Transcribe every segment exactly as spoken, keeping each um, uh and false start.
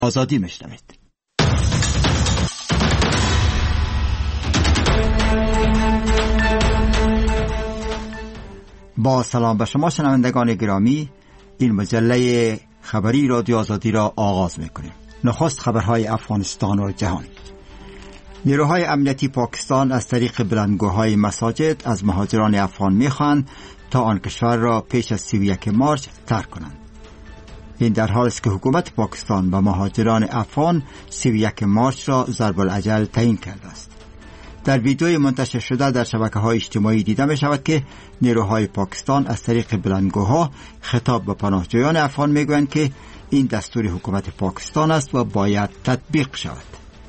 آزادی میشنوید. با سلام به شما شنوندگان گرامی، این مجله خبری رادیو آزادی را آغاز میکنیم. نخست خبرهای افغانستان و جهان. نیروهای امنیتی پاکستان از طریق بلندگوهای مساجد از مهاجران افغان میخواهند تا آن کشور را پیش از سی و یک مارچ ترک کنند. این در حالی است که حکومت پاکستان و مهاجران افغان سی و یک مارچ را ضرب الاجل تعیین کرده است. در ویدیوی منتشر شده در شبکه‌های اجتماعی دیده می شود که نیروهای پاکستان از طریق بلندگوها خطاب به پناهجویان افغان میگویند که این دستور حکومت پاکستان است و باید تطبیق شود.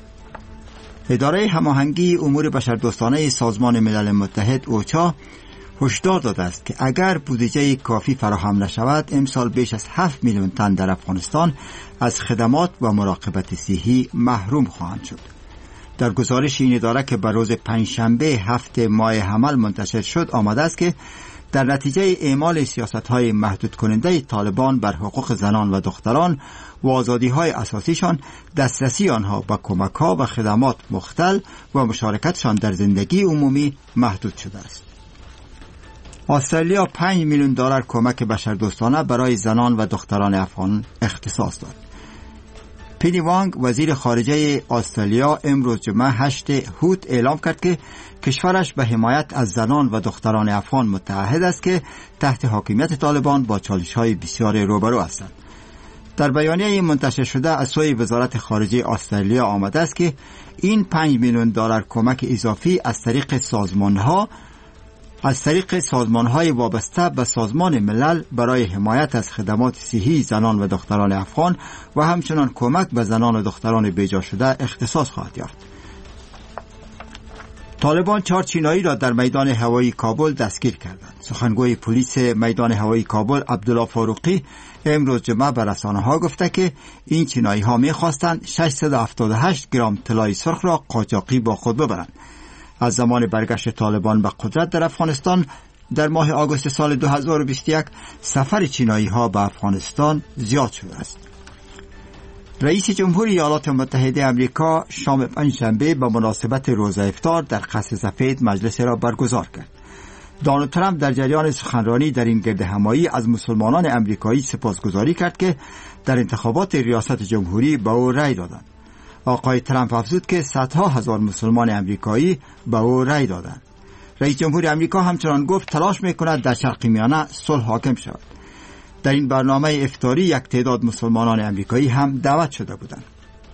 اداره هماهنگی امور بشردوستانه سازمان ملل متحد اوچا هشدار داده است که اگر بودجه کافی فراهم نشود امسال بیش از هفت میلیون تن در افغانستان از خدمات و مراقبت صحی محروم خواهند شد. در گزارش این اداره که بر روز پنجشنبه هفته ماه حمل منتشر شد آمده است که در نتیجه اعمال سیاست‌های محدود کننده طالبان بر حقوق زنان و دختران و آزادی‌های اساسیشان، دسترسی آنها به کمک‌ها و خدمات مختل و مشارکتشان در زندگی عمومی محدود شده است. استرالیا پنج میلیون دلار کمک بشردوستانه برای زنان و دختران افغان اختصاص داد. پینی وانگ وزیر خارجه استرالیا امروز جمعه هشتم هوت اعلام کرد که کشورش به حمایت از زنان و دختران افغان متعهد است که تحت حاکمیت طالبان با چالش‌های بسیار روبرو هستند. در بیانیه منتشر شده از سوی وزارت خارجه استرالیا آمده است که این پنج میلیون دلار کمک اضافی از طریق سازمان‌ها از طریق سازمان‌های وابسته به سازمان ملل برای حمایت از خدمات صحی زنان و دختران افغان و همچنان کمک به زنان و دختران بیجا شده اختصاص خواهد یافت. طالبان چهار چینایی را در میدان هوایی کابل دستگیر کردند. سخنگوی پلیس میدان هوایی کابل عبدالله فاروقی امروز جمعه به رسانه‌ها گفته که این چینایی‌ها می‌خواستند ششصد و هفتاد و هشت گرم طلای سرخ را قاچاقی با خود ببرند. از زمان برگشت طالبان به قدرت در افغانستان در ماه آگوست سال دو هزار و بیست و یک سفر چینایی ها به افغانستان زیاد شده است. رئیس جمهوری ایالات متحده آمریکا شام پنجشنبه به مناسبت روزه افطار در قصر سفید مجلس را برگزار کرد. دونالد ترامپ در جریان سخنرانی در این گرد همایی از مسلمانان آمریکایی سپاسگزاری کرد که در انتخابات ریاست جمهوری به او رأی دادند. آقای ترامپ افزود که صدها هزار مسلمان امریکایی به او رأی دادند. رئیس جمهور آمریکا همچنان گفت تلاش میکند در شرق میانه صلح حاکم شود. در این برنامه افطاری یک تعداد مسلمانان امریکایی هم دعوت شده بودند.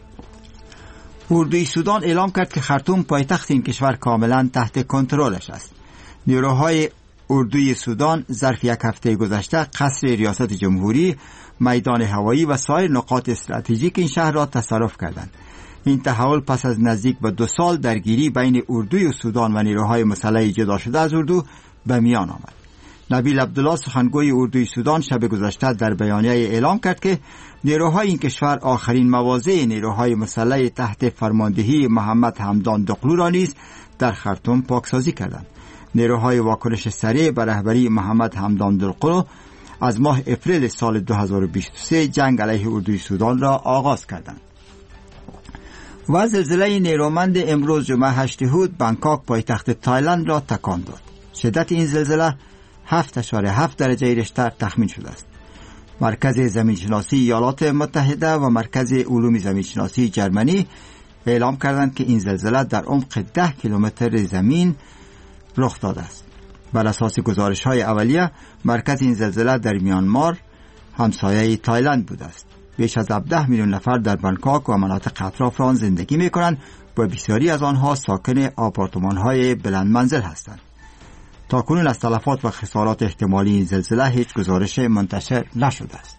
اردوی سودان اعلام کرد که خرطوم پایتخت این کشور کاملا تحت کنترلش است. نیروهای اردوی سودان ظرف یک هفته گذشته قصر ریاست جمهوری، میدان هوایی و سایر نقاط استراتژیک این شهر را تصرف کردند. این تحول پس از نزدیک به دو سال درگیری بین اردوی سودان و نیروهای مسلح جدا شده از اردو به میان آمد. نبیل عبدالله سخنگوی اردوی سودان شب گذشته در بیانیه اعلام کرد که نیروهای این کشور آخرین مواضع نیروهای مسلح تحت فرماندهی محمد حمدان دقلو را نیز در خرطوم پاکسازی کردند. نیروهای واکنش سریع به رهبری محمد حمدان دقلو از ماه اپریل سال دو هزار و بیست و سه جنگ علیه اردوی سودان را آغاز کردند. و زلزله نیرومند امروز جمعه هشتم هوت بانکوک پایتخت تایلند را تکان داد. شدت این زلزله هفت اشاره هفت درجه ریشتر تخمین شده است. مرکز زمینشناسی ایالات متحده و مرکز علوم زمینشناسی جرمنی اعلام کردند که این زلزله در عمق ده کیلومتر زمین رخ داده است. بر اساس گزارش‌های اولیه مرکز این زلزله در میانمار همسایه تایلند بوده است. بیش از هفده میلیون نفر در بانکوک و مناطق اطراف آن زندگی می‌کنند و بسیاری از آنها ساکن آپارتمان‌های بلند منزل هستند. تاکنون از تلفات و خسارات احتمالی این زلزله هیچ گزارش منتشر نشده است.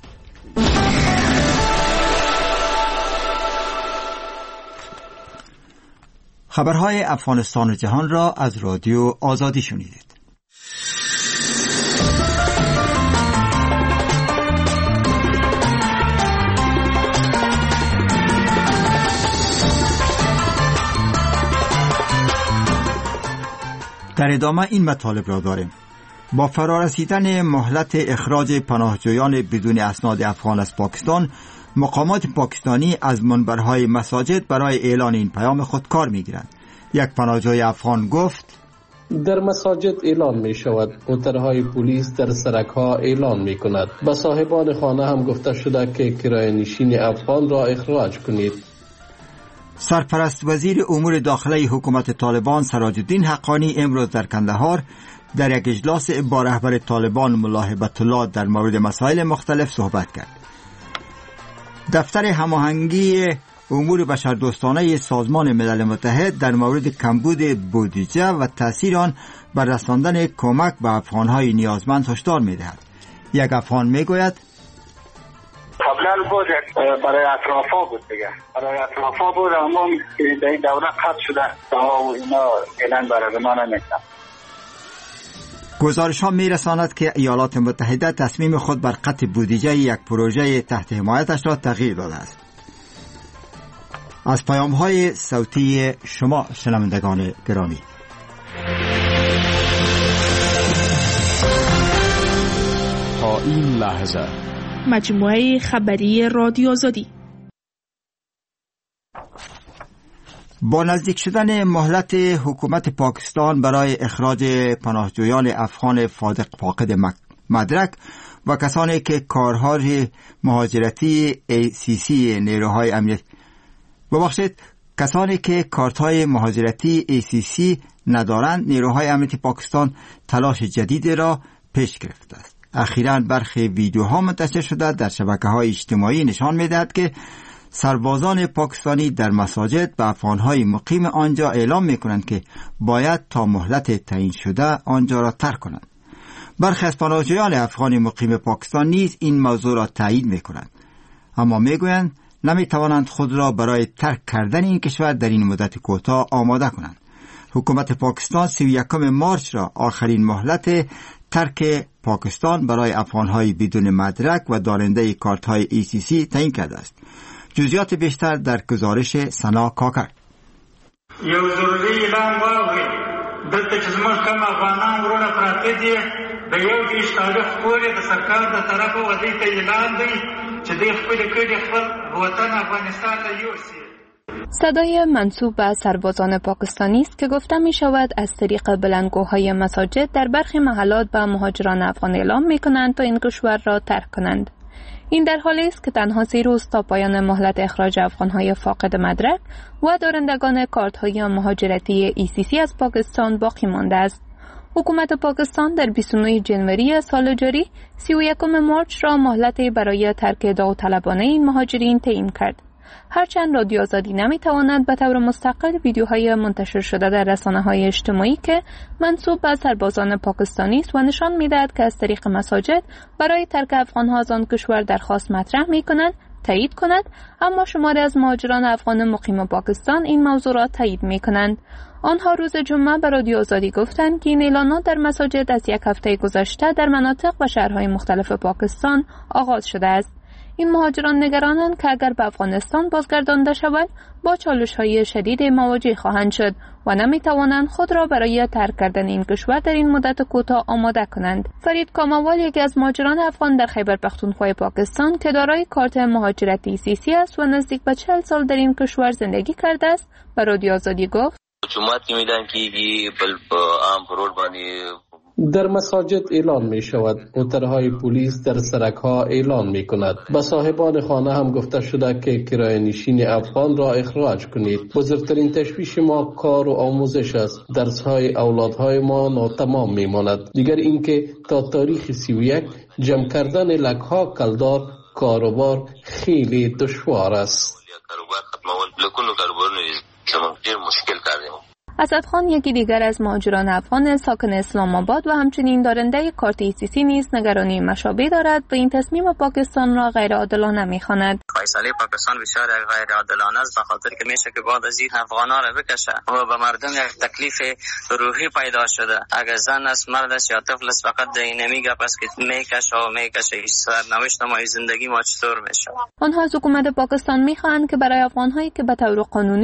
خبرهای افغانستان و جهان را از رادیو آزادی شنیدید. در ادامه این مطالب را داریم. با فرارسیدن مهلت اخراج پناهجویان بدون اسناد افغان از پاکستان، مقامات پاکستانی از منبرهای مساجد برای اعلان این پیام خود کار می‌گیرند. یک پناهجوی افغان گفت: در مساجد اعلان می شود، موترهای پلیس در سرک‌ها اعلان می کند. به صاحبان خانه هم گفته شده که کرایه نشین افغان را اخراج کنید. سرپرست وزیر امور داخلی حکومت طالبان سراج الدین حقانی امروز در کندهار در یک اجلاس با رهبر طالبان ملا هیبت الله در مورد مسائل مختلف صحبت کرد. دفتر هماهنگی امور بشردوستانه سازمان ملل متحد در مورد کمبود بودجه و تأثیر آن بر رساندن کمک به افغانهای نیازمند هشدار می‌دهد. یک افغان میگوید: قبلا بود برای اطرافا بود دیگه برای اطرافا بود، اما در این دوره قطع شده و اینا اعلان برای ما نمی‌کنه. گزارش ها می رساند که ایالات متحده تصمیم خود بر قطع بودجه یک پروژه تحت حمایتش را تغییر داده است. از پیام های صوتی شما شنوندگان گرامی، تا این لحظه مجموعه خبری رادیو آزادی. با نزدیک شدن مهلت حکومت پاکستان برای اخراج پناهجویان افغان فادق فاقد مدرک و کسانی که کارهای مهاجرتی ای سی سی نیروهای امنیت ببخشید کسانی که کارت‌های مهاجرتی ای سی سی ندارند، نیروهای امنیتی پاکستان تلاش جدید را پیش گرفته است. اخیراً برخی ویدیوها منتشر شده در شبکه‌های اجتماعی نشان می‌دهد که سربازان پاکستانی در مساجد به افغانهای مقیم آنجا اعلام می‌کنند که باید تا مهلت تعیین شده آنجا را ترک کنند. برخی از پناهجویان افغان مقیم پاکستان نیز این موضوع را تایید می‌کنند، اما می‌گویند نمی‌توانند خود را برای ترک کردن این کشور در این مدت کوتاه آماده کنند. حکومت پاکستان سی و یکم مارچ را آخرین مهلت ترک پاکستان برای افغانهای بدون مدرک و دارنده کارت‌های ای سی سی تعیین کرده است. جزئیات بیشتر در گزارش سنا کاکر. یو ضروري اعلان واورئ دلته چې زموږ کوم افغانان وروڼه پراته دي د یو دېرش تاریخ پورې د سرکار د طرفه ودې ته اعلان دی چې دوی خپلې کډې خپل وطن افغانستان ته یوسي. صدای منسوب به سربازان پاکستانی است که گفته می شود از طریق بلندگوهای مساجد در برخی محلات به مهاجران افغان اعلام می کنند تا این کشور را ترک کنند. این در حالی است که تنها سی روز تا پایان مهلت اخراج افغانهای فاقد مدرک و دارندگان کارت‌های مهاجرتی ای سی سی از پاکستان باقی مانده است. حکومت پاکستان در بیست و نه ژانویه سال جاری سی و یکم مارچ را مهلتی برای ترک داوطلبانه این مهاجرین تعیین کرد. هرچند رادیو آزادی نمیتواند به طور مستقل ویدیوهای منتشر شده در رسانه‌های اجتماعی که منسوب به سربازان پاکستانی است و نشان می‌دهد که از طریق مساجد برای ترک افغان‌ها از آن کشور درخواست مطرح می‌کنند تایید کند، اما شماری از مهاجران افغان مقیم پاکستان این موضوع را تایید می‌کنند. آنها روز جمعه به رادیو آزادی گفتند که این اعلانات در مساجد از یک هفته گذشته در مناطق و شهرهای مختلف پاکستان آغاز شده است. این مهاجران نگرانند که اگر به افغانستان بازگردانده شوند با چالش‌های شدید مواجه خواهند شد و نمی‌توانند خود را برای ترک کردن این کشور در این مدت کوتاه آماده کنند. فرید کاموال یکی از مهاجران افغان در خیبر پختونخوا پاکستان که دارای کارت مهاجرتی سی سی است و نزدیک به چهل سال در این کشور زندگی کرده است، به رادیو آزادی گفت: جمعات میدان کیږي بل عام فرود باندې در مساجد اعلان می شود، موترهای پلیس در سرک‌ها اعلان می کند. به صاحبان خانه هم گفته شده که کرایه نشین افغان را اخراج کنید. بزرگترین تشویش ما کار و آموزش است. درس‌های اولادهای ما ناتمام می ماند. دیگر اینکه تا تاریخ سی و یک جمع کردن لک‌ها کلدار کاروبار خیلی دشوار است. کاروبار ختمول لکونو کاروبار ډیر مشکل کردیم. اسدخان یکی دیگر از مهاجران افغان ساکن اسلام آباد و همچنین دارنده کارت ای سی سی نیز نگرانی مشابه دارد و این تصمیم پاکستان را غیر عادلانه می‌خواند. فیصله پاکستان بسیار غیر عادلانه است، به خاطر که میشه که بعد از این افغانا را بکشه و به مردم یک تکلیف روحی پیدا شده. اگر زن است، مرد است یا طفل است، فقط نمیگه پس که میکشه و میکشه سرنوشت ما زندگی ما چطور میشه. آنها از حکومت پاکستان می‌خواهند که برای افغان‌هایی که به طور قانونی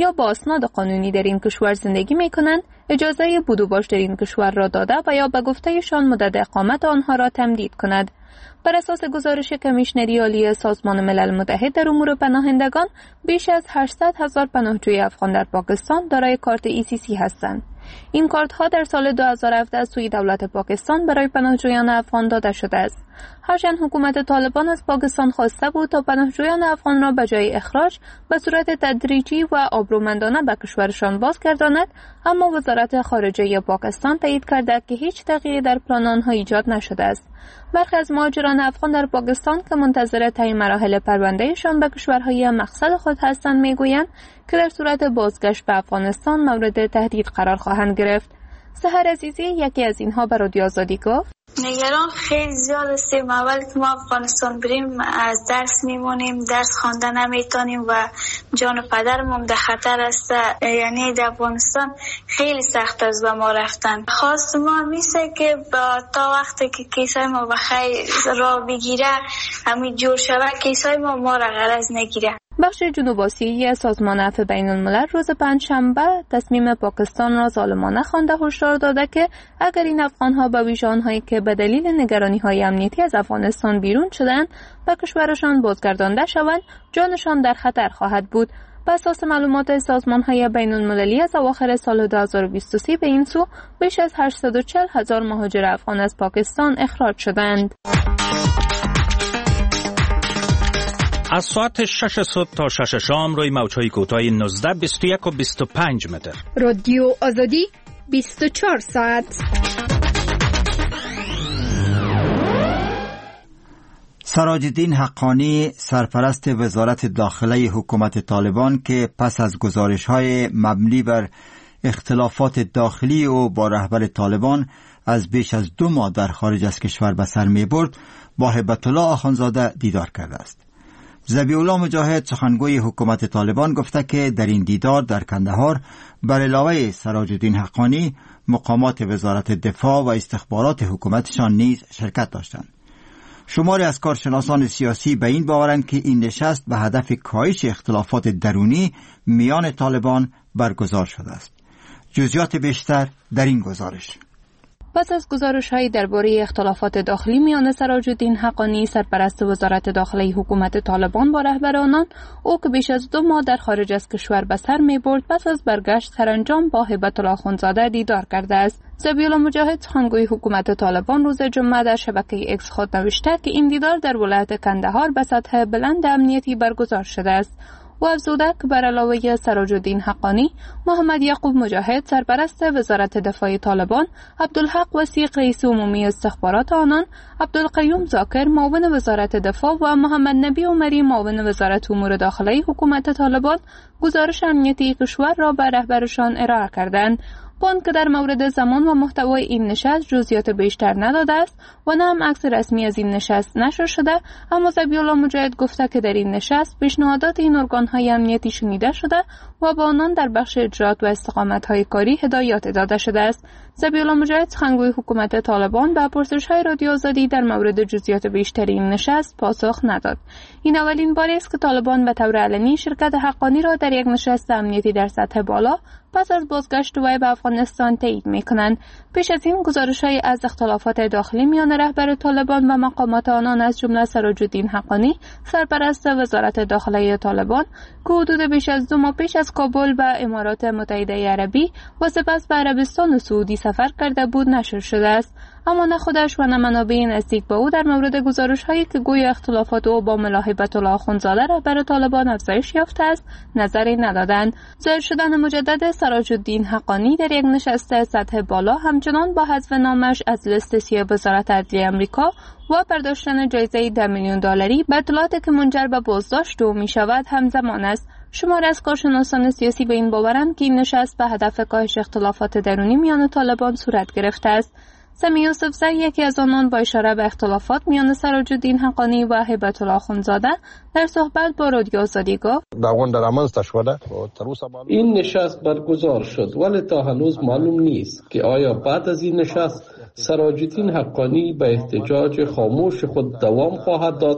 یا با اسناد قانونی در این کشور زندگی می‌کنند اجازه بود و باش در این کشور را داده و یا به گفتهشان مدت اقامت آنها را تمدید کند. بر اساس گزارش کمیشنری عالی سازمان ملل متحد در امور پناهندگان، بیش از هشتصد هزار پناهجوی افغان در پاکستان دارای کارت ای سی سی هستند. این کارت ها در سال دو هزار و هفده از سوی دولت پاکستان برای پناهجویان افغان داده شده است. هرچند حکومت طالبان از پاکستان خواسته بود تا پناهجویان افغان را به جای اخراج به صورت تدریجی و آبرومندانه به کشورشان بازگرداند، اما وزارت خارجه پاکستان تایید کرده که هیچ تغییری در پلان آنها ایجاد نشده است. برخی از مهاجران افغان در پاکستان که منتظر طی مراحل پروندهشان به کشورهای مقصد خود هستند میگویند که در صورت بازگشت به افغانستان مورد تهدید قرار خواهند گرفت. سحر عزیزی یکی از اینها به رادیو آزادی گفت: نگران خیلی زیاد هستیم. اول که ما افغانستان بریم از درس میمونیم، درس خواندن نمیتونیم و جان و پدرمون در خطر است. یعنی در افغانستان خیلی سخت است به ما رفتن. خواست ما میشه که تا وقتی که کیسای ما بخیر را بگیره، همین جور شود کیسای ما ما را غرض نگیره. بخش جنوب آسیایی سازمان عفو بین الملل روز پنجشنبه تصمیم پاکستان را ظالمانه خوانده هشدار داده که اگر این افغان‌ها به ویژه آنهایی که به دلیل نگرانی‌های امنیتی از افغانستان بیرون شدند به کشورشان بازگردانده شوند، جانشان در خطر خواهد بود. بر اساس معلومات سازمان‌های بین المللی از اواخر سال دو هزار و بیست و سه به این سو بیش از هشتصد و چهل هزار مهاجر افغان از پاکستان اخراج شدند. از ساعت شش صبح تا شش شام روی موج‌های کوتاه نوزده، بیست و یک و بیست و پنج متر. رادیو آزادی بیست و چهار ساعت. سراج الدین حقانی سرپرست وزارت داخله حکومت طالبان که پس از گزارش‌های مبنی بر اختلافات داخلی او با رهبر طالبان از بیش از دو ماه در خارج از کشور به سر می‌برد، با هیبت الله آخوندزاده دیدار کرده است. ذبیح الله مجاهد سخنگوی حکومت طالبان گفته که در این دیدار در کندهار بر علاوه سراج الدین حقانی مقامات وزارت دفاع و استخبارات حکومتشان نیز شرکت داشتند. شماری از کارشناسان سیاسی به این باورند که این نشست به هدف کاهش اختلافات درونی میان طالبان برگزار شده است. جزئیات بیشتر در این گزارش. پس از گزارش‌های درباره اختلافات داخلی میان سراج الدین حقانی سرپرست وزارت داخله حکومت طالبان با رهبر آنان، او که بیش از دو ماه در خارج از کشور به سر می‌برد، پس از برگشت سرانجام با هیبت الله آخوندزاده دیدار کرده است. ذبیح الله مجاهد سخنگوی حکومت طالبان روز جمعه در شبکه اکس خود نوشته که این دیدار در ولایت کندهار به سطح بلند امنیتی برگزار شده است. و افزوده که بر علاوه سراج الدین حقانی، محمد یعقوب مجاهد سرپرست وزارت دفاع طالبان، عبدالحق وثیق رئیس عمومی استخبارات آنان، عبدالقیوم زاکر معاون وزارت دفاع و محمد نبی عمری معاون وزارت امور داخلی حکومت طالبان گزارش امنیتی کشور را به رهبرشان ارائه کردند. بان که در مورد زمان و محتوای این نشست جزئیات بیشتر نداده است و نه هم عکس رسمی از این نشست نشر شده، اما ذبیح الله مجاهد گفته که در این نشست پیشنهادات این ارگان‌های امنیتی شنیده شده و با آنان در بخش اجرات و استقامت‌های کاری هدایات داده شده است. ذبیح الله مجاهد سخنگوی حکومت طالبان به پرسش‌های رادیو آزادی در مورد جزئیات بیشتر این نشست پاسخ نداد. این اولین باری است که طالبان به طور علنی شرکت حقانی را در یک نشست امنیتی در سطح بالا پس از بازگشت وی به افغانستان تایید می‌کنند. پیش از این گزارش‌های از اختلافات داخلی میان رهبر طالبان و مقامات آنان از جمله سراج الدین حقانی سرپرست وزارت داخله طالبان که حدود بیش از دو ماه پیش از کابل به امارات متحده عربی و سپس به عربستان و سعودی سفر کرده بود نشر شده است. اما نه خودش و نه منابع نزدیک به او در مورد گزارش‌هایی که گویا اختلافات او با ملا هیبت الله آخوندزاده رهبر طالبان افزایش یافته است نظری ندادند. ظاهر شدن مجدد سراج الدین حقانی در یک نشست سطح بالا همچنان با حذف نامش از لیست سیاه وزارت عدلیه آمریکا و برداشتن جایزه ده میلیون دلاری به اطلاعاتی که منجر به بازداشت او می‌شود همزمان است. شماری از کارشناسان سیاسی به این باورند که این نشست به هدف کاهش اختلافات درونی میان طالبان صورت گرفته است. سمی یوسفزی یکی از آنان با اشاره به اختلافات میان سراج الدین حقانی و هیبت الله آخوندزاده در صحبت با رادیو آزادی گفت: این نشست برگزار شد ولی تا هنوز معلوم نیست که آیا بعد از این نشست سراج الدین حقانی به احتجاج خاموش خود دوام خواهد داد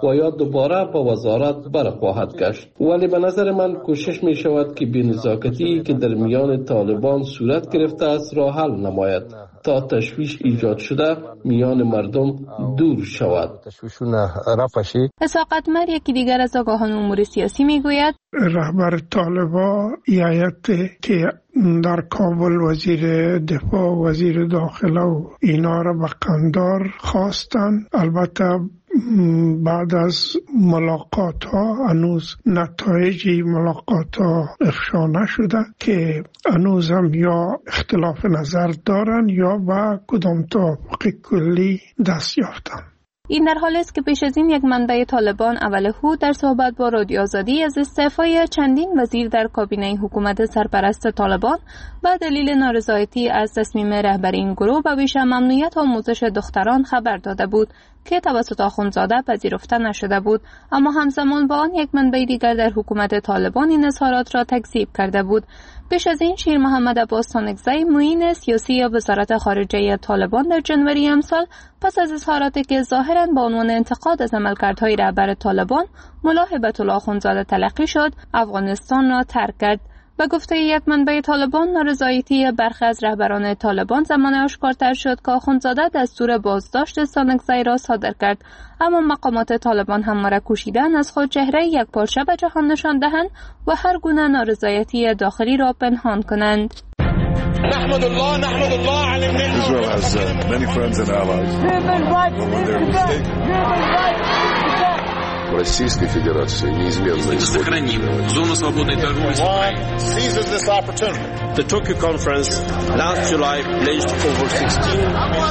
و یا دوباره به وزارت برخواهد گشت. ولی به نظر من کوشش می شود که بینزاکتی که در میان طالبان صورت گرفته است را حل نماید تا تشویش ایجاد شده میان مردم دور شود. اسحاق اتمر یکی دیگر از آگاهان امور سیاسی می گوید رهبر طالبان ایالت که در کابل وزیر دفاع وزیر داخله و اینا را به قندار خواستن. البته بعد از ملاقات ها هنوز نتایج ملاقات ها افشا نشده که هنوز هم یا اختلاف نظر دارن یا به کدام توافق کلی دست یافتن. این در حالی است که پیش از این یک منبع طالبان اول هود در صحبت با رادیو آزادی از استعفای چندین وزیر در کابینه حکومت سرپرست طالبان به دلیل نارضایتی از تصمیم رهبری این گروه به ویژه ممنوعیت آموزش دختران خبر داده بود که توسط آخوندزاده پذیرفته نشده بود، اما همزمان با آن یک منبع دیگر در حکومت طالبان این اظهارات را تکذیب کرده بود. پیش از این شیر محمد عباس تانکزی معین سیاسی وزارت خارجه طالبان در جنوری امسال پس از اظهاراتی که ظاهراً با عنوان انتقاد از عملکردهای رهبر طالبان ملا هیبت الله آخوندزاده تلقی شد، افغانستان را ترک کرد. به گفته یک منبع طالبان، نارضایتی برخی از رهبران طالبان زمان آشکارتر شد که آخوندزاده دستور بازداشت تانکزی را صادر کرد، اما مقامات طالبان همواره کوشیدند از خود چهره یک پارچه به جهان نشان دهند و هر گونه نارضایتی داخلی را پنهان کنند. نحمد الله نحمد الله على Israel has uh, many friends and allies. When they're mistaken. Российской Федерации неизменно сохраним зону свободной торговли с Украиной. Seizes this opportunity. The Tokyo conference last July pledged over sixteen.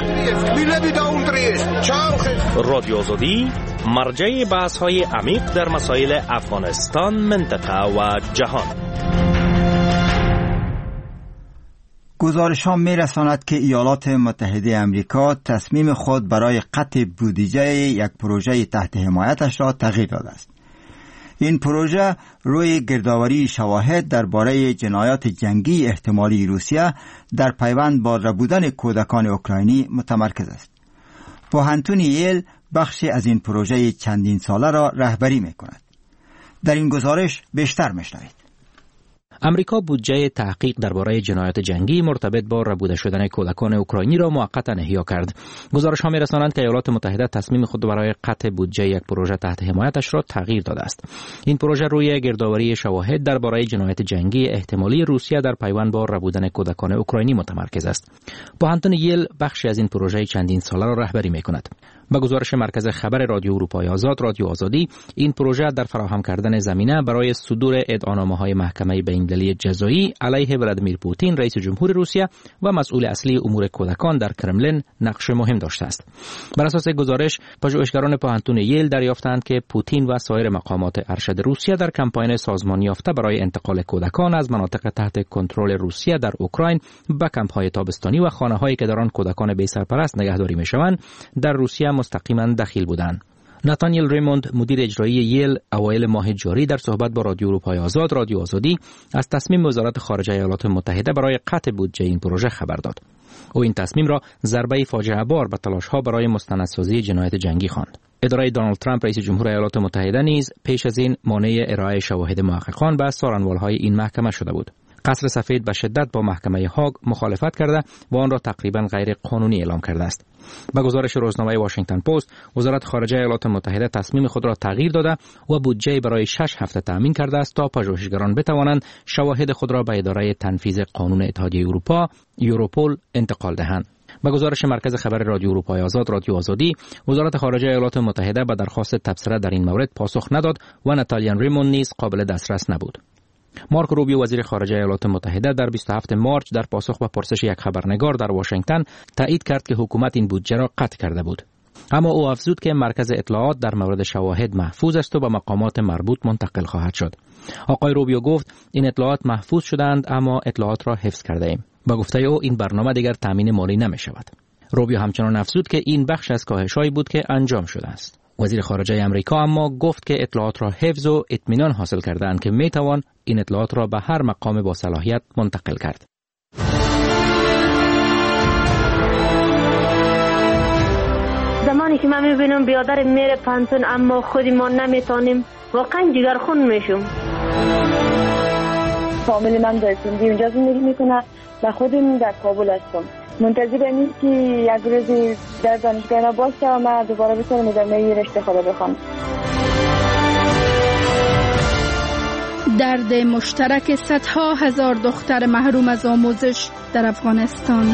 رادیو آزادی مرجع بحث‌های عمیق در مسائل افغانستان، منطقه و جهان. گزارش ها می رساند که ایالات متحده امریکا تصمیم خود برای قطع بودجه یک پروژه تحت حمایتش را تغییر داده است. این پروژه روی گردآوری شواهد درباره جنایات جنگی احتمالی روسیه در پیوند با ربودن کودکان اوکراینی متمرکز است. پوهنتون ییل بخشی از این پروژه چندین ساله را رهبری می کند. در این گزارش بیشتر می‌شنوید. امریکا بودجه تحقیق درباره جنایات جنگی مرتبط با ربوده شدن کودکان اوکراینی را موقتا احیا کرد. گزارش‌ها می‌رسانند که ایالات متحده تصمیم خود برای قطع بودجه یک پروژه تحت حمایتش را تغییر داده است. این پروژه روی گردآوری شواهد درباره جنایات جنگی احتمالی روسیه در پیوند با ربودن کودکان اوکراینی متمرکز است. پوهنتون ییل بخشی از این پروژه چندین ساله را رهبری می‌کند. با گزارش مرکز خبر رادیو اروپای آزاد رادیو آزادی، این پروژه در فراهم کردن زمینه برای صدور ادعانامه‌های محکمه بین‌المللی جزایی علیه ولادیمیر پوتین رئیس جمهور روسیه و مسئول اصلی امور کودکان در کرملین نقش مهم داشته است. بر اساس گزارش، پژوهشگران پوهنتون ییل دریافتند که پوتین و سایر مقامات ارشد روسیه در کمپاین سازمانی یافته برای انتقال کودکان از مناطق تحت کنترل روسیه در اوکراین به کمپ‌های تابستانی و خانه‌هایی که در آن کودکان بی سرپرست نگهداری می‌شوند در روسیه مستقیما دخیل بودند. ناتانیل ریموند، مدیر اجرایی ییل، اوایل ماه جاری در صحبت با رادیو اروپای آزاد رادیو آزادی از تصمیم وزارت خارجه ایالات متحده برای قطع بودجه این پروژه خبر داد. او این تصمیم را ضربه فاجعه بار به تلاش‌ها برای مستندسازی جنایت جنگی خواند. اداره دونالد ترامپ رئیس جمهور ایالات متحده نیز پیش از این مانع ارائه شواهد محققان به سارنوال‌های این محکمه شده بود. قصر سفید به شدت با محکمه هاگ مخالفت کرده و آن را تقریبا غیر قانونی اعلام کرده است. با گزارش روزنامه واشنگتن پست، وزارت خارجه ایالات متحده تصمیم خود را تغییر داده و بودجه برای شش هفته تأمین کرده است تا پژوهشگران بتوانند شواهد خود را به اداره تنفیذ قانون اتحادیه اروپا یوروپول انتقال دهند. با گزارش مرکز خبر رادیو اروپای آزاد رادیو آزادی، وزارت خارجه ایالات متحده به درخواست تبصره در این مورد پاسخ نداد و ناتالیا ریموند نیز قابل دسترس نبود. مارک روبیو وزیر خارجه ایالات متحده در بیست و هفتم مارس در پاسخ به پرسش یک خبرنگار در واشنگتن تایید کرد که حکومت این بودجه را قطع کرده بود. اما او افزود که مرکز اطلاعات در مورد شواهد محفوظ است و به مقامات مربوط منتقل خواهد شد. آقای روبیو گفت این اطلاعات محفوظ شدند اما اطلاعات را حفظ کرده ایم. با گفته او این برنامه دیگر تامین مالی نمی شود. روبیو همچنان افزود که این بخش از کاهش‌هایی بود که انجام شده است. وزیر خارجه امریکا اما گفت که اطلاعات را حفظ و اطمینان حاصل کرده‌اند که میتوان این اطلاعات را به هر مقام با صلاحیت منتقل کرد. زمان وقتی که من میبینم بیادر میره پانتون اما خودی ما نمیتونیم، واقعا جگرخون میشم. فامیلی من در سندی اونجا زندگی میکنه و خودم در کابل هستم. منتظر نیست که یک روزی در دانشگاه باشه و من دوباره بتونم ادامه رشته خود بخوام. درد مشترک صدها هزار دختر محروم از آموزش در افغانستان.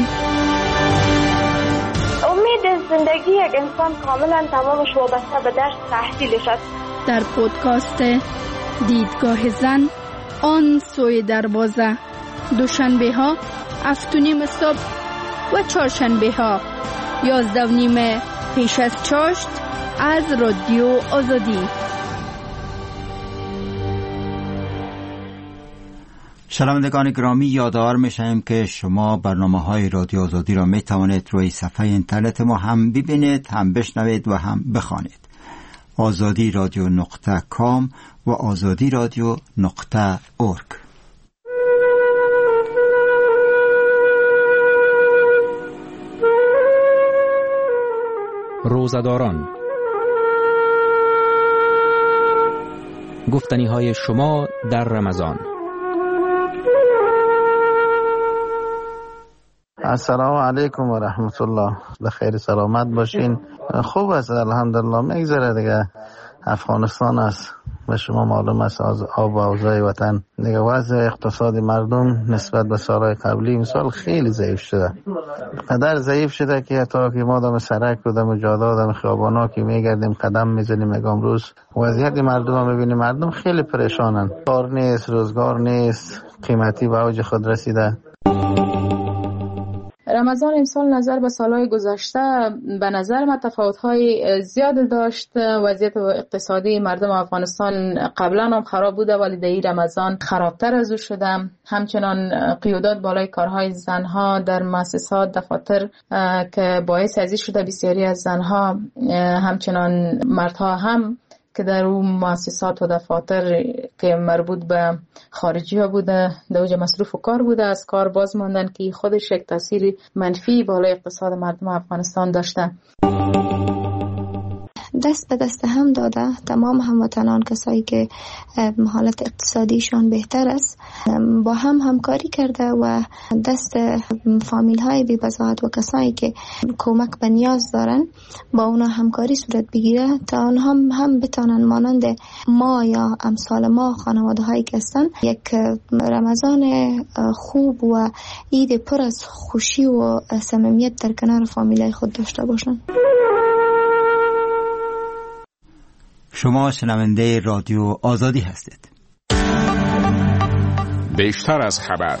امید زندگی یک انسان کاملا تمامش وابسته به درس تحصیلش است. در پودکاست دیدگاه زن آن سوی دروازه، دوشنبه ها هفت و نیم صبح و چهارشنبه ها یازده و نیم پیش از چاشت از رادیو آزادی. شنوندگان گرامی، یادآور می‌شویم که شما برنامه‌های رادیو آزادی را می‌توانید روی صفحه اینترنت ما هم ببینید، هم بشنوید و هم بخوانید. آزادی رادیو نقطه کام و آزادی رادیو نقطه اورگ. روزه‌داران، گفتنی‌های شما در رمضان. السلام علیکم و رحمت الله. بخیر سلامت باشین. خوب است الحمدلله، میگذره دیگه. افغانستان است و شما معلوم است از آب و اوضاع وطن دیگه. وضع اقتصادی مردم نسبت به سالهای قبلی امسال خیلی ضعیف شده، قدر ضعیف شده که حتی که ما دم سرک و دم جاده و دم خیابانا که میگردیم قدم میزنیم، میگم امروز وضعیت مردم رو میبینیم، مردم خیلی پریشانن. کار نیست، روزگار نیست، قیمتی به اوج خود رسیده. رمضان امسال نظر به سالهای گذشته به نظر من تفاوت‌های زیاد داشت. وضعیت اقتصادی مردم افغانستان قبلا هم خراب بوده ولی در این رمضان خرابتر از او شده. همچنان قیودات بالای کارهای زنها در مؤسسات دفاتر که باعث ازی شده بسیاری از زنها همچنان مردها هم که در اون مؤسسات و دفاتر که مربوط به خارجی ها بوده در اوج مصروف و کار بوده از کار باز ماندن که خودش یک تاثیر منفی بالای اقتصاد مردم افغانستان داشته. دست به دست هم داده تمام هموطنان، کسایی که حالت اقتصادیشان بهتر است، با هم همکاری کرده و دست فامیل های بی بضاعت و کسایی که کمک به نیاز دارن با اونا همکاری صورت بگیره تا آنها هم, هم بتانن مانند ما یا امثال ما خانواده هایی که هستن یک رمضان خوب و عید پر از خوشی و صمیمیت در کنار فامیل های خود داشته باشن. شما شنونده رادیو آزادی هستید. بیشتر از خبر.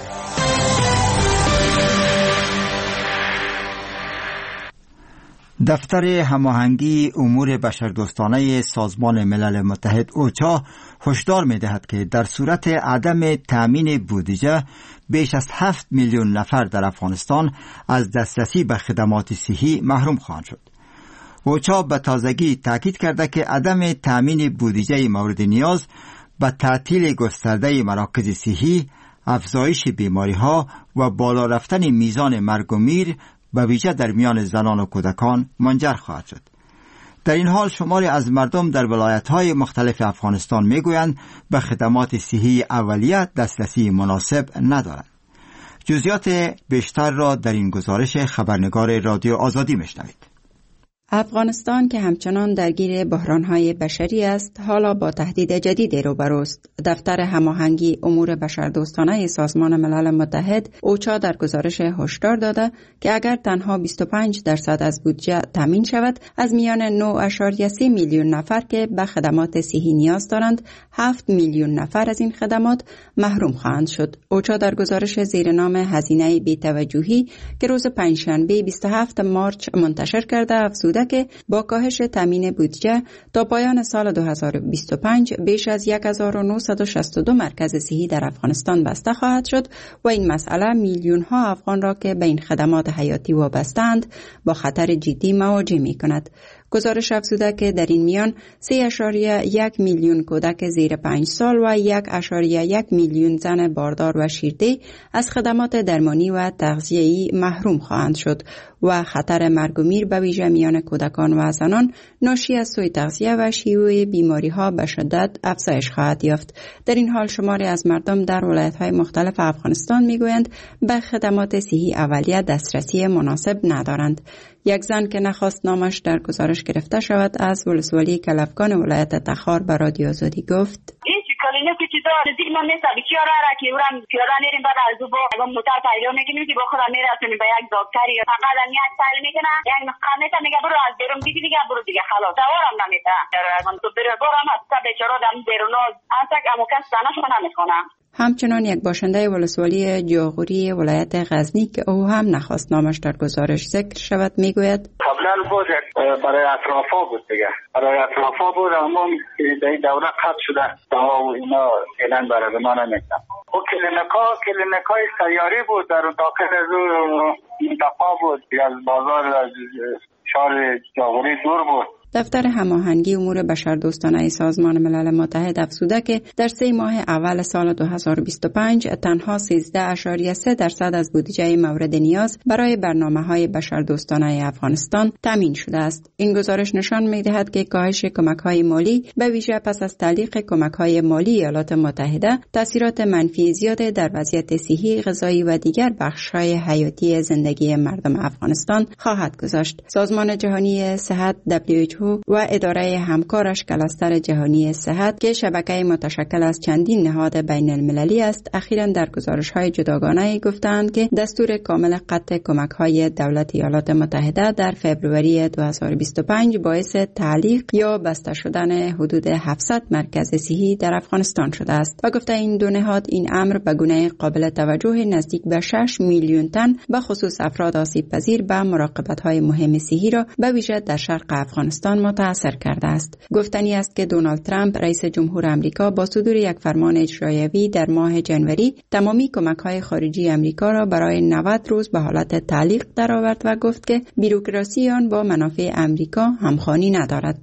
دفتر هماهنگی امور بشردوستانه سازمان ملل متحد اوچا هشدار می‌دهد که در صورت عدم تامین بودجه بیش از هفت میلیون نفر در افغانستان از دسترسی به خدمات صحی محروم خواهند شد. اوچا به تازگی تاکید کرده که عدم تامین بودجه مورد نیاز به تعطیل گسترده مراکز صحی، افزایش بیماری‌ها و بالا رفتن میزان مرگ و میر به ویژه در میان زنان و کودکان منجر خواهد شد. در این حال شماری از مردم در ولایت‌های مختلف افغانستان میگویند به خدمات صحی اولیه دسترسی مناسب ندارند. جزئیات بیشتر را در این گزارش خبرنگار رادیو آزادی میشنوید. افغانستان که همچنان درگیر بحران‌های بشری است، حالا با تهدید جدیدی روبروست. دفتر هماهنگی امور بشردوستانه سازمان ملل متحد اوچا در گزارش هشدار داده که اگر تنها بیست و پنج درصد از بودجه تامین شود، از میان نه ممیز سه میلیون نفر که به خدمات صحی نیاز دارند، هفت میلیون نفر از این خدمات محروم خواهند شد. اوچا در گزارش زیر نام هزینه بی‌توجهی که روز پنجشنبه بیست و هفتم مارس منتشر کرده افزوده که با کاهش تامین بودجه تا پایان سال دو هزار و بیست و پنج بیش از هزار و نهصد و شصت و دو مرکز صحی در افغانستان بسته خواهد شد و این مسئله میلیون ها افغان را که به این خدمات حیاتی وابسته‌اند با خطر جدی مواجه می کند. گزارش افزوده که در این میان سه اشاریه یک میلیون کودک زیر پنج سال و یک اشاریه یک میلیون زن باردار و شیرده از خدمات درمانی و تغذیه‌ای محروم خواهند شد و خطر مرگ و میر به ویژه میان کودکان و زنان ناشی از سوء تغذیه و شیوع بیماری‌ها به شدت افزایش خواهد یافت. در این حال شماری از مردم در ولایت‌های مختلف افغانستان میگویند به خدمات صحی اولیه دسترسی مناسب ندارند. یک زن که نخواست نامش در گزارش گرفته شود از ولسوالی کلفگان ولایت تخار به رادیو آزادی گفت: کلینیکی که داره دیگه من نیست بیچاره را که اورم پیاده میریم بعد از او با موتور پیدا میکنیم که با خودم میرسونیم به یک دکتری فقط یک سال میکنه یک نسخه میده میگه برو از بیرون دیگه دیگه برو دیگه خلاص دوارم نمیده من تو برو برام از بیچاره دم بیرون از تک امو کس دانشو نمیخونه. همچنان یک باشنده ولسوالی جاغوری ولایت غزنی که او هم نخواست نامش در گزارش ذکر شود میگوید: قبلا بود برای اطرافا بود دیگه برای اطرافا بود اما در دوره قطع شده دوا و اینا فعلا برای ما نمیدن. و کلینیکا کلینیکای سیاری بود در داخل از منطقه بود از بازار از شهر جاغوری دور بود. دفتر هماهنگی امور بشردوستانه سازمان ملل متحد افزوده که در سه ماه اول سال دو هزار و بیست و پنج تنها سیزده اشاریه سه درصد از بودجه مورد نیاز برای برنامه‌های بشردوستانه افغانستان تامین شده است. این گزارش نشان می‌دهد که کاهش کمک‌های مالی به ویژه پس از تعلیق کمک‌های مالی ایالات متحده تاثیرات منفی زیاد در وضعیت صحی، غذایی و دیگر بخش‌های حیاتی زندگی مردم افغانستان خواهد گذاشت. سازمان جهانی صحت دبلیو اچ او و اداره همکارش کلاستر جهانی صحت که شبکه متشکل از چندین نهاد بین المللی است، اخیراً در گزارش‌های جداگانه گفتند که دستور کامل قطع کمک‌های دولت ایالات متحده در فوریه دو هزار و بیست و پنج باعث تعلیق یا بسته شدن حدود هفتصد مرکز صحی در افغانستان شده است و گفته این دو نهاد این امر به گونه قابل توجه نزدیک به شش میلیون تن به خصوص افراد آسیب پذیر به مراقبت‌های مهم صحی را به ویژه در شرق افغانستان متاثر کرده است. گفتنی است که دونالد ترامپ رئیس جمهور آمریکا با صدور یک فرمان اجرایی در ماه جنوری تمامی کمک‌های خارجی آمریکا را برای نود روز به حالت تعلیق درآورد و گفت که بیروکراسی آن با منافع آمریکا همخوانی ندارد.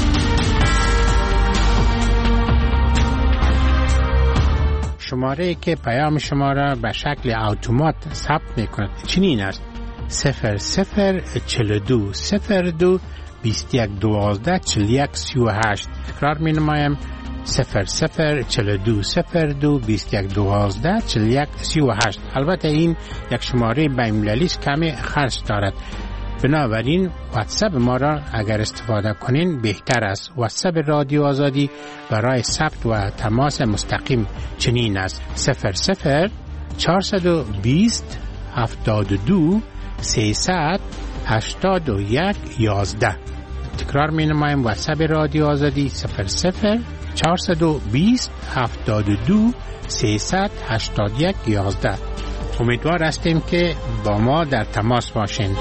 شماره که پیام شما را به شکل اتومات ثبت می‌کند چنین است: صفر صفر چهل و دو صفر دو بیست و یک دوازده چهل و یک سی و هشت. تکرار می نمایم: صفر صفر چهل و دو صفر دو بیست و یک دوازده چهل و یک سی و هشت. البته این یک شماره بین‌المللی است، کمی خرج دارد، بنابراین واتساپ ما را اگر استفاده کنین بهتر است. واتساپ رادیو آزادی برای ثبت و تماس مستقیم چنین است: صفر صفر چهارصد و بیست هفتاد و دو سیصد هشتاد و یک یازده. تکرار می نمایم: واتساپ رادیو آزادی صفر صفر چهارصد و بیست هفتاد و دو سیصد هشتاد و یک یازده. امیدوار هستیم که با ما در تماس باشین.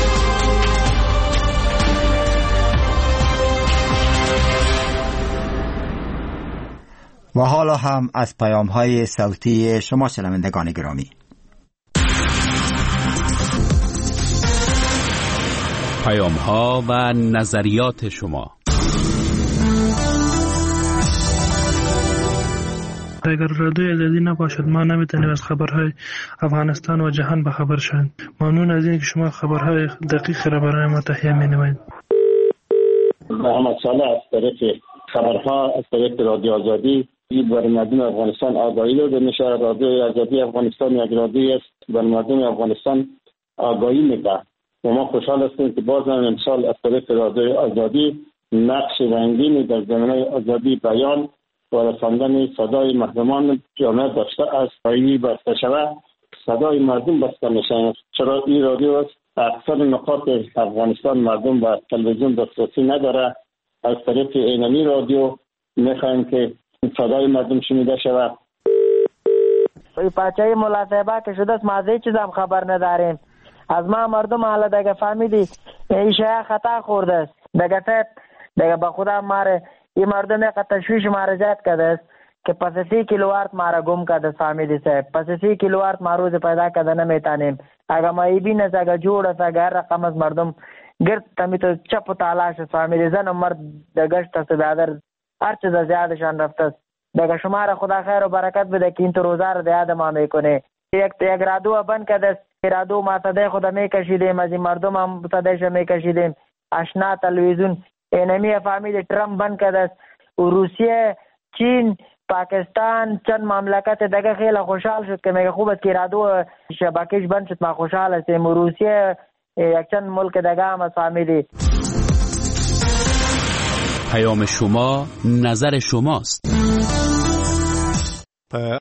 و حالا هم از پیام‌های صوتی شما شنوندگان گرامی. پیام‌ها و نظریات شما. اگر رادیو آزادی نباشد ما نمیتونیم از خبرهای افغانستان و جهان به خبر شویم. ممنون از اینکه شما خبرهای دقیق را برای ما تهیه می‌نمایید. محمد صالح از طریق خبرها از طریق رادیو آزادی برای مردم افغانستان آگاهی داده میشه. رادیو آزادی افغانستان یک رادیو است برای مردم افغانستان آگاهی میده و ما خوشحال هستیم که باز هم امسال از طریق رادیو آزادی نقش رنگینی در زمینه آزادی بیان و رساندن صدای مردمان جامعه داشته است. رادیویی بسته شود صدای مردم بسته میشه، چرا این رادیو است اکثر نقاط افغانستان مردم با تلویزیون دسترسی نداره. از طریق اینمی رادیو میخوایم که صدای مردم شنیده شود. پاچه ملاصحبه که شده است ما از هیچ چیز هم خبر نداریم. از ما مردم حالا دیگه فهمیدی این شیعه خطا خورده است دیگه تایب دیگه به خدا ماره این مردم یک تشویش ماره زیاد کرده است که پس سی کیلووات ماره گم کرده فهمیدی صاحب. پس سی کیلووات ما روز پیدا کرده نمیتانیم. اگه ما ای بین است اگه جوڑ است اگه هر رقم از مردم گرد تمی تو چپ و تالاش است فامیلی. زن و مرد در گشت است برادر، هر چیز زیادشان رفته است. دیگه شما را خدا خیر و برکت بده که این تو روزه را یاد ما میکنه. یک یک رادیو بند کرده، رادیو ما صدای خدا میکشیدیم، از این مردم هم صدایش میکشیدیم. آشنا تلویزیون اینمی فامیلی ترامپ بند کرده، روسیه، چین، پاکستان، چند مملکت دیگه خیلی خوشحال شد که میگه خوب است که رادیو شبکهش بند شد. ما خوشحال هستیم. روسیه یک چند ملک دیگه هم از فامیلی. پیام شما نظر شماست.